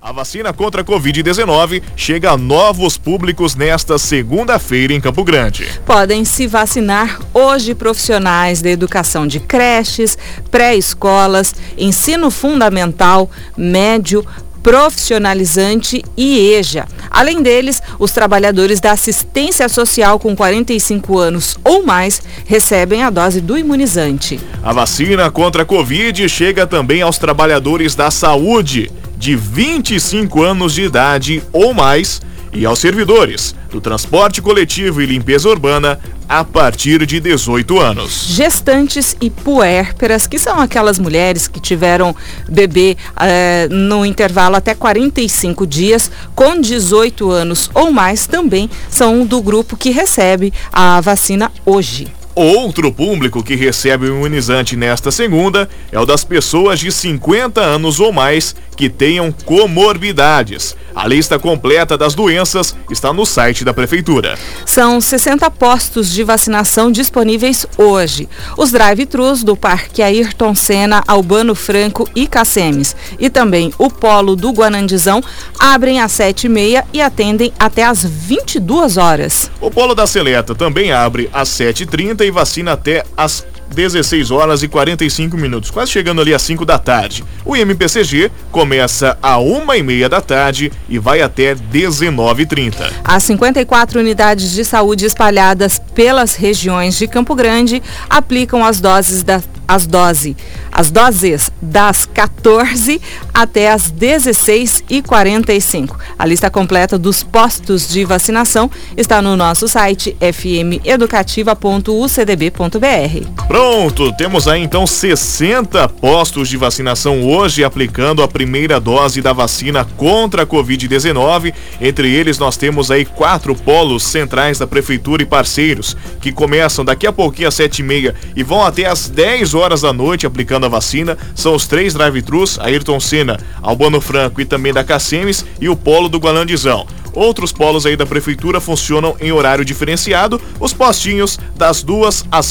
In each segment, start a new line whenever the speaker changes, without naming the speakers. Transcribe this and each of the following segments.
A vacina contra a Covid-19 chega a novos públicos nesta segunda-feira em Campo Grande.
Podem se vacinar hoje profissionais da educação de creches, pré-escolas, ensino fundamental, médio, profissionalizante e EJA. Além deles, os trabalhadores da assistência social com 45 anos ou mais recebem a dose do imunizante.
A vacina contra a Covid chega também aos trabalhadores da saúde de 25 anos de idade ou mais e aos servidores do transporte coletivo e limpeza urbana a partir de 18 anos.
Gestantes e puérperas, que são aquelas mulheres que tiveram bebê no intervalo até 45 dias, com 18 anos ou mais, também são do grupo que recebe a vacina hoje.
Outro público que recebe o imunizante nesta segunda é o das pessoas de 50 anos ou mais que tenham comorbidades. A lista completa das doenças está no site da Prefeitura.
São 60 postos de vacinação disponíveis hoje. Os drive-thrus do Parque Ayrton Senna, Albano Franco e Cacemes e também o Polo do Guanandizão abrem às 7h30 e atendem até às 22 horas.
O Polo da Seleta também abre às 7h30 e vacina até às 16 horas e 45 minutos, quase chegando ali às 5 da tarde. O IMPCG começa às 1h30 da tarde e vai até 19h30.
As 54 unidades de saúde espalhadas pelas regiões de Campo Grande aplicam as doses das 14 até as 16h45. A lista completa dos postos de vacinação está no nosso site fmeducativa.ucdb.br.
Pronto, temos aí então 60 postos de vacinação hoje aplicando a primeira dose da vacina contra a Covid-19. Entre eles nós temos aí 4 polos centrais da Prefeitura e parceiros que começam daqui a pouquinho às 7h30 e vão até às 10 horas da noite aplicando a vacina. São os 3 drive-thrus, Ayrton Senna, Albano Franco e também da Cacemes e o Polo do Guanandizão. Outros polos aí da Prefeitura funcionam em horário diferenciado, os postinhos das 2 às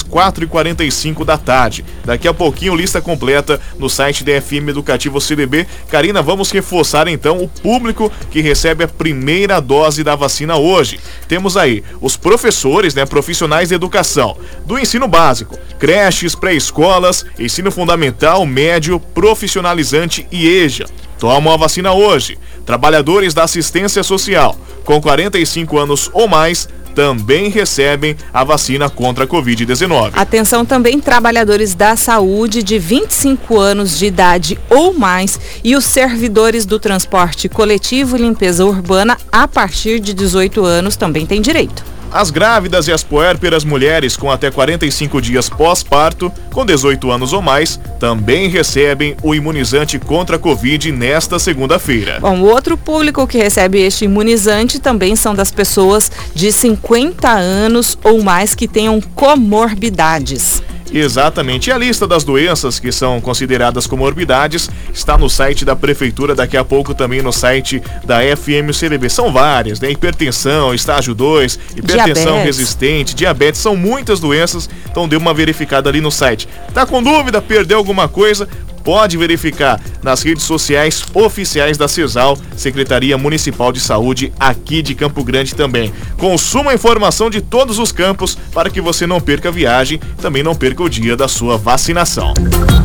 4h45 da tarde. Daqui a pouquinho, lista completa no site da FM Educativa CDB. Karina, vamos reforçar então o público que recebe a primeira dose da vacina hoje. Temos aí os professores, profissionais de educação, do ensino básico, creches, pré-escolas, ensino fundamental, médio, profissionalizante e EJA. Tomam a vacina hoje. Trabalhadores da assistência social com 45 anos ou mais também recebem a vacina contra a Covid-19.
Atenção também trabalhadores da saúde de 25 anos de idade ou mais e os servidores do transporte coletivo e limpeza urbana a partir de 18 anos também têm direito.
As grávidas e as puérperas mulheres com até 45 dias pós-parto, com 18 anos ou mais, também recebem o imunizante contra a Covid nesta segunda-feira.
Bom, o outro público que recebe este imunizante também são das pessoas de 50 anos ou mais que tenham comorbidades.
Exatamente. E a lista das doenças que são consideradas comorbidades está no site da Prefeitura, daqui a pouco também no site da FMCDB. São várias, hipertensão, estágio 2, hipertensão resistente, diabetes, são muitas doenças, então dê uma verificada ali no site. Tá com dúvida? Perdeu alguma coisa? Pode verificar nas redes sociais oficiais da CESAL, Secretaria Municipal de Saúde, aqui de Campo Grande também. Consuma a informação de todos os campos para que você não perca a viagem, também não perca o dia da sua vacinação.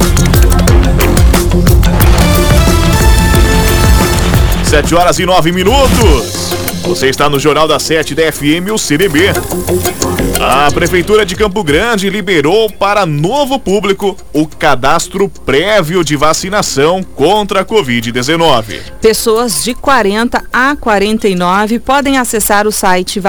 7h09. Você está no Jornal da 7 da FM, o CDB. A Prefeitura de Campo Grande liberou para novo público o cadastro prévio de vacinação contra a Covid-19.
Pessoas de 40 a 49 podem acessar o site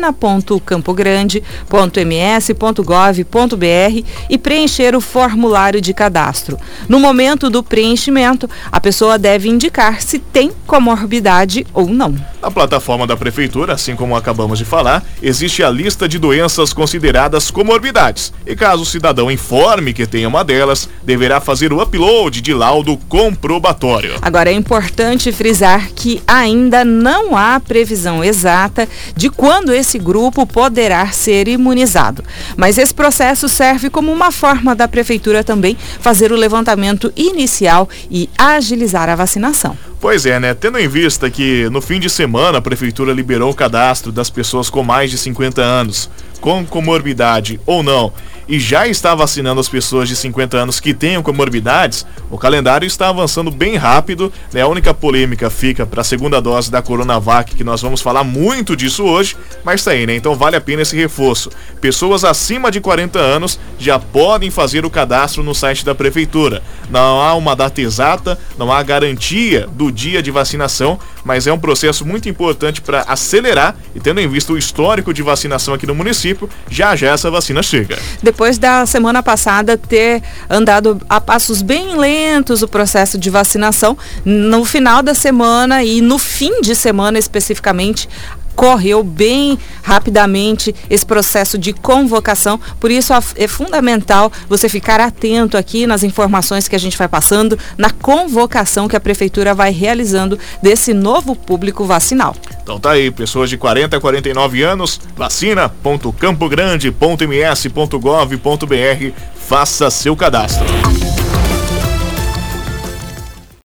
vacina.campogrande.ms.gov.br e preencher o formulário de cadastro. No momento do preenchimento, a pessoa deve indicar se tem comorbidade ou não.
Na plataforma da Prefeitura, assim como acabamos de falar, existe a lista de doenças doenças consideradas comorbidades. E caso o cidadão informe que tenha uma delas, deverá fazer o upload de laudo comprobatório.
Agora, é importante frisar que ainda não há previsão exata de quando esse grupo poderá ser imunizado. Mas esse processo serve como uma forma da Prefeitura também fazer o levantamento inicial e agilizar a vacinação.
Pois é, né? Tendo em vista que no fim de semana a Prefeitura liberou o cadastro das pessoas com mais de 50 anos, com comorbidade ou não, e já está vacinando as pessoas de 50 anos que tenham comorbidades, o calendário está avançando bem rápido, né? A única polêmica fica para a segunda dose da Coronavac, que nós vamos falar muito disso hoje, mas tá aí, né? Então vale a pena esse reforço. Pessoas acima de 40 anos já podem fazer o cadastro no site da Prefeitura. Não há uma data exata, não há garantia do dia de vacinação, mas é um processo muito importante para acelerar, e tendo em vista o histórico de vacinação aqui no município, já essa vacina chega.
Depois da semana passada ter andado a passos bem lentos o processo de vacinação, no final da semana e no fim de semana especificamente, correu bem rapidamente esse processo de convocação, por isso é fundamental você ficar atento aqui nas informações que a gente vai passando, na convocação que a Prefeitura vai realizando desse novo público vacinal.
Então tá aí, pessoas de 40 a 49 anos, vacina.campogrande.ms.gov.br, faça seu cadastro.